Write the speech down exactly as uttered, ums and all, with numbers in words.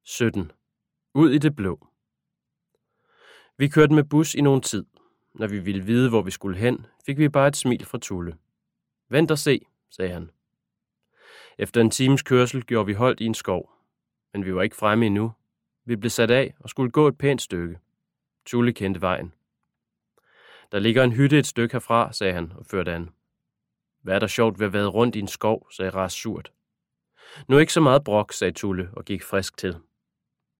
sytten. Ud i det blå. Vi kørte med bus i nogen tid. Når vi ville vide, hvor vi skulle hen, fik vi bare et smil fra Tulle. Vent og se, sagde han. Efter en times kørsel gjorde vi holdt i en skov. Men vi var ikke fremme endnu. Vi blev sat af og skulle gå et pænt stykke. Tulle kendte vejen. Der ligger en hytte et stykke herfra, sagde han og førte an. Hvad er der sjovt ved at vade rundt i en skov, sagde Ras surt. Nu ikke så meget brok, sagde Tulle og gik frisk til.